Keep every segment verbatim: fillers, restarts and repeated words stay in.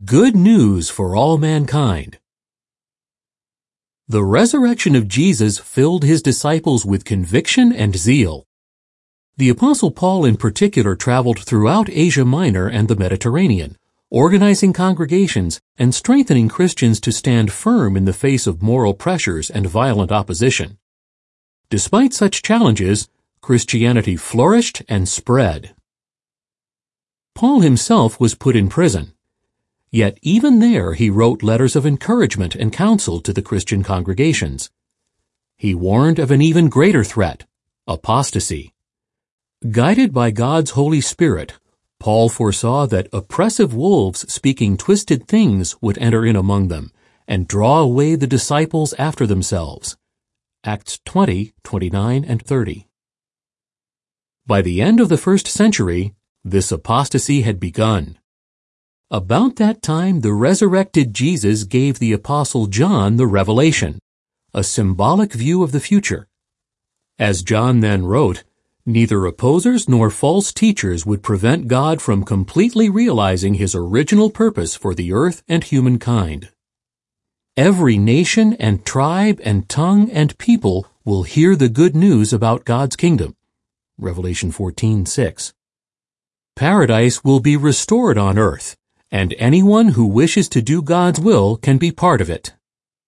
Good news for all mankind. The resurrection of Jesus filled his disciples with conviction and zeal. The Apostle Paul in particular traveled throughout Asia Minor and the Mediterranean, organizing congregations and strengthening Christians to stand firm in the face of moral pressures and violent opposition. Despite such challenges, Christianity flourished and spread. Paul himself was put in prison. Yet even there he wrote letters of encouragement and counsel to the Christian congregations. He warned of an even greater threat, apostasy. Guided by God's Holy Spirit, Paul foresaw that oppressive wolves speaking twisted things would enter in among them and draw away the disciples after themselves. Acts twenty, twenty-nine and thirty. By the end of the first century, this apostasy had begun. About that time, the resurrected Jesus gave the Apostle John the Revelation, a symbolic view of the future. As John then wrote, neither opposers nor false teachers would prevent God from completely realizing his original purpose for the earth and humankind. Every nation and tribe and tongue and people will hear the good news about God's kingdom. Revelation fourteen six. Paradise will be restored on earth, and anyone who wishes to do God's will can be part of it.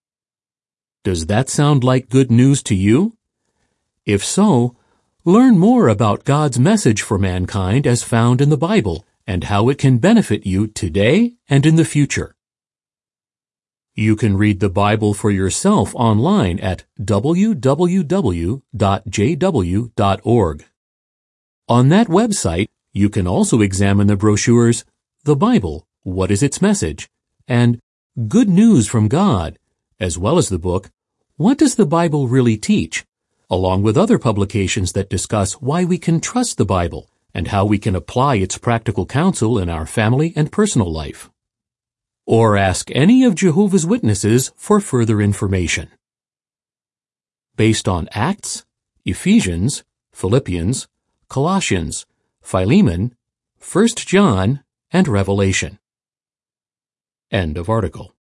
Does that sound like good news to you? If so, learn more about God's message for mankind as found in the Bible and how it can benefit you today and in the future. You can read the Bible for yourself online at w w w dot j w dot org. On that website, you can also examine the brochures The Bible, What is Its Message? And Good News from God, as well as the book What Does the Bible Really Teach?, along with other publications that discuss why we can trust the Bible and how we can apply its practical counsel in our family and personal life. Or ask any of Jehovah's Witnesses for further information. Based on Acts, Ephesians, Philippians, Colossians, Philemon, First John, and Revelation. End of article.